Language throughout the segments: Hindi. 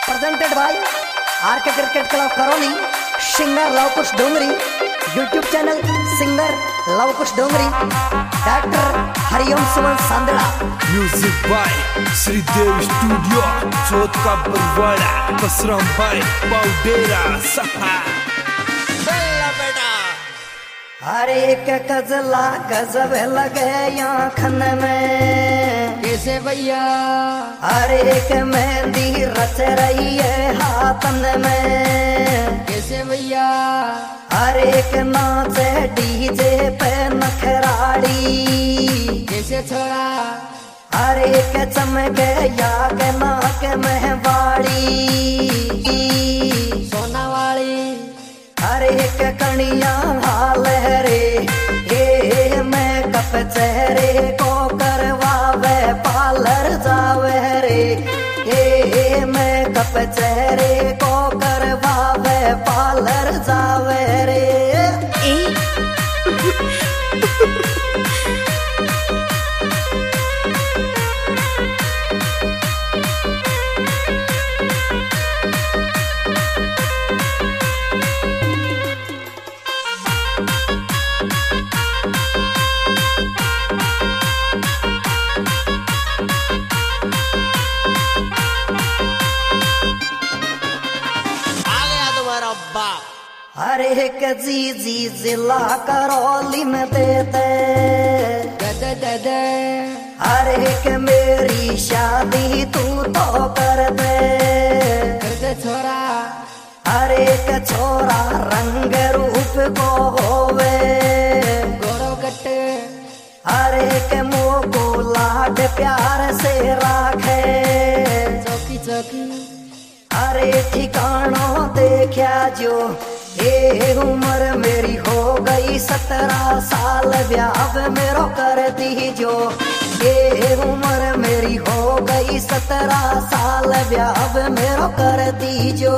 Presented by RK cricket club Karauli, singer Lavkush Dongri, YouTube channel singer Lavkush Dongri, doctor Hariom Suman Sandada. Music by Shridev studio, Chauth का बरवाड़ा, कसरम भाई पाउडेरा सहा। हर एक गजला गजब लगे आँखन में, कैसे भैया? हर एक मेहंदी रच रही है हाथन में, कैसे भैया? हर एक नाचे डीजे पे नखराड़ी, कैसे छोड़ा? हर एक चमके याग नाक महवाड़ी, सोना वाली हर एक कणिया हाल है रे, ये मैं कप चेहरे को करवावे पार्लर जावे रे, ये मैं कप चेहरे को करवावे पार्लर जावे रे। हर एक जी जिला करौली में देते, हर एक मेरी शादी तू तो कर दे छोरा। हर एक छोरा रंग रूप को होवे गोरो कट, हर एक मुँह को लाड प्यार से राखे, चौकी चौकी हर एक ठिकानों देखा जो, ये उम्र मेरी हो गई 17 साल, ब्याह मेरो कर दी जो, ये उम्र मेरी हो गई 17 साल, ब्याह मेरो कर दी जो।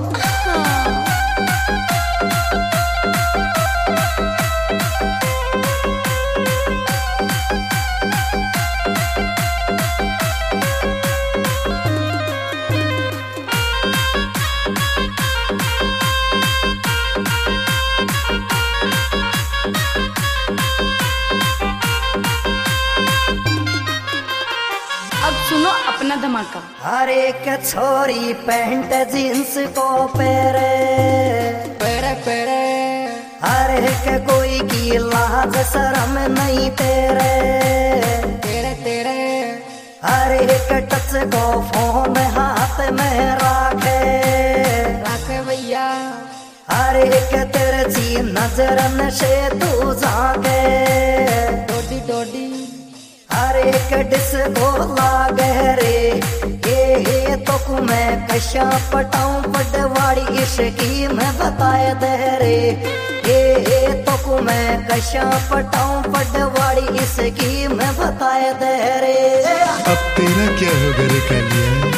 सुनो अपना धमाका। हर एक छोरी पैंट जींस को पेरे, पेरे पेरे, हर एक कोई की लाज शर्म नहीं तेरे, तेरे तेरे, हर एक टच को फोन हाथ में राखे, राखे भैया। हर एक तिरछी नजरन से तू जागे, डोडी डोडी, हर एक डिस्को लागे रे, ये तो मैं कशा पटाऊं पटवाड़ी इश्की में बताए दे रे, ये तो मैं कशा पटाऊं पटवाड़ी इसकी में बताए दे रे। अब तेरा क्या होगा रे कालिया?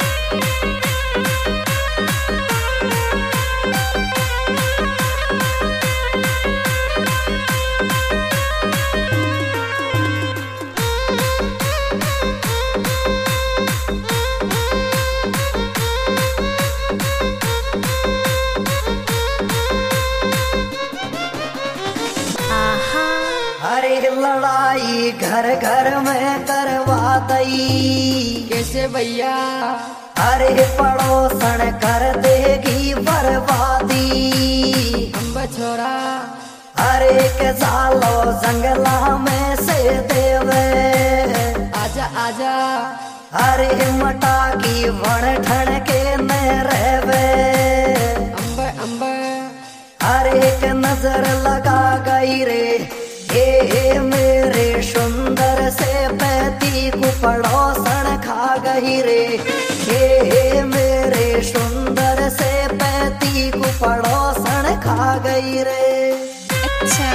अरे लड़ाई घर घर में करवा दई, कैसे भैया? अरे पड़ोसन कर देगी बर्बादी, अम्बा छोरा। अरे के जालो जंगला में से देवे, आजा आजा, अरे मटा की वण ठण के न रहवे, अम्बा अम्बा, अरे एक नजर लगा गई रे, ये मेरे सुंदर से पैती को पड़ोसन खा गई रे, ये मेरे सुंदर से पैती को पड़ोसन खा गई रे। अच्छा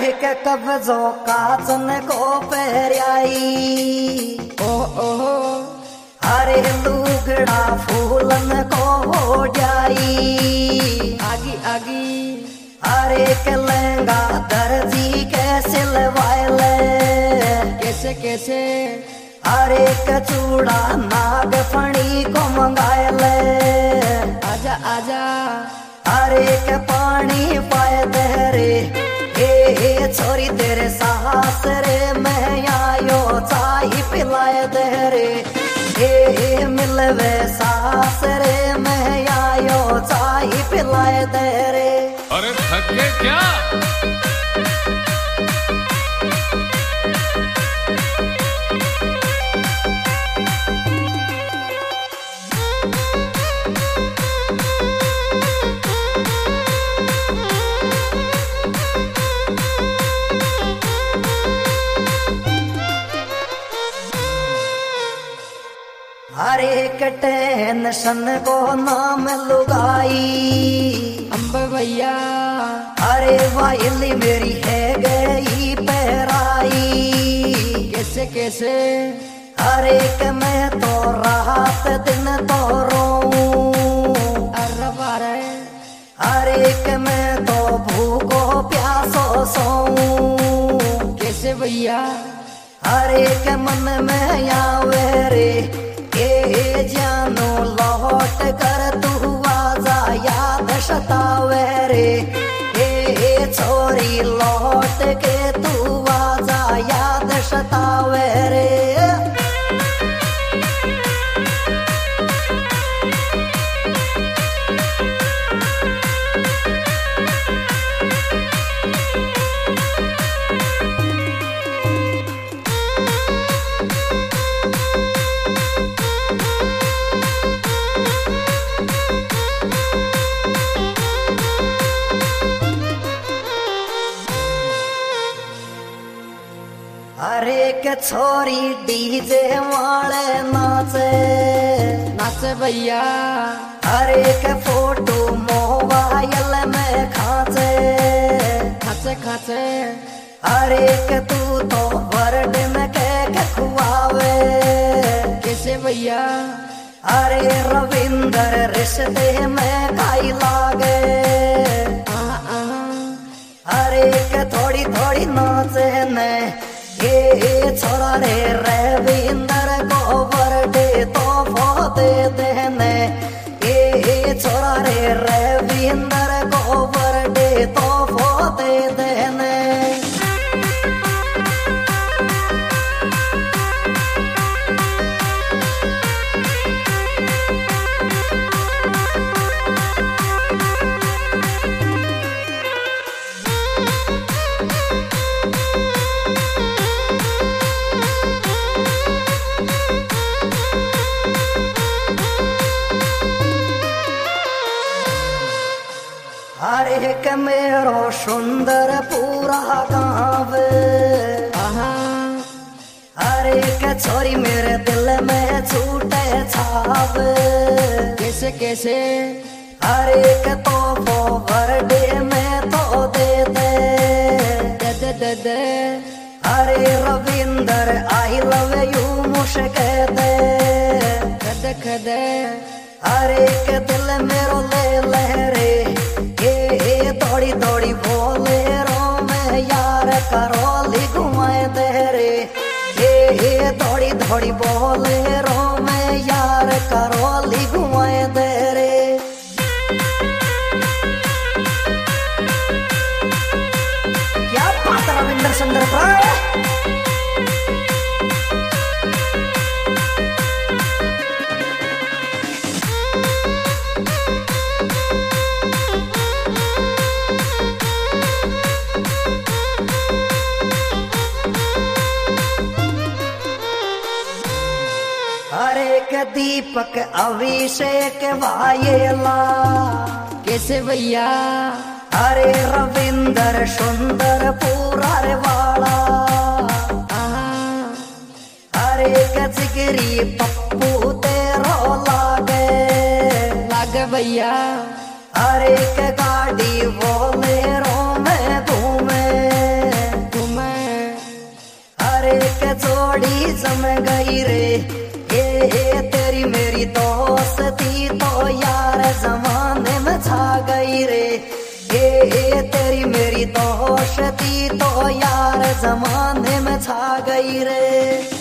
के कब्जो काचन को पहराई ओहो अरे लुगड़ा फूलन को हो जाई आगी आगी अरे के लहंगा दर्जी के सिलवाए कैसे कैसे अरे के चूड़ा नाग फणी को मंगाए आजा आजा अरे के पानी पाए दहरे ए छोरी तेरे सास रे मैं आयो चाय पिलाए दहरे ए मिलवे सास रे मैं आयो चाय पिलाए दहरे। अरे थक गए क्या? अरे टेंशन को नाम लुगाई अम्ब भैया अरे वाइली मेरी है गई पहराई कैसे कैसे अरे के मैं तो रात दिन तो रोऊं अरे बारे अरे के मैं तो भूखो प्यासो सोऊं कैसे भैया अरे के मन में आवे रे ए जानो लौट कर तू आजा याद सतावे रे ए छोरी लौट के तू आजा याद सतावे रे। अरे के छोरी डीजे वाले नाचे नाचे भैया अरे के फोटो मोबाइल में खाचे खाचे खाचे अरे के तू तो बर्थडे में के खुआवे कैसे भैया अरे रविंदर रिश्ते में काई लागे अरे के थोड़ी थोड़ी नाचे ने ये छोरा रे रविंदर को बर्थडे तो दे देने ये छोरा रे रविंदर को बर्थडे तो दे देने। अरे के मेरो सुंदर पूरा गाँव अरे के छोरी मेरे दिल में छूटे छाव कैसे कैसे अरे के तो बर्थडे में तो दे दे अरे रविंदर आई लव यू मुझे कहते खदे खदे अरे के दिल मेरो ले लहरे ये थोड़ी थोड़ी बोले रो मैं यार करोली घुमाए दे रे ये थोड़ी थोड़ी बोले रो मैं यार करोली घुमाए दे रे। क्या बात रविंदर सुंदर प्राय। अरे के दीपक अभिषेक वायेला कैसे भैया अरे रविंदर सुंदर पूरा रे वाला अरे के जिगरी पप्पू तेरो लागे भैया अरे के गाड़ी वो मेरो में घूमे बेइज्जती तो यार जमाने में छा गई रे।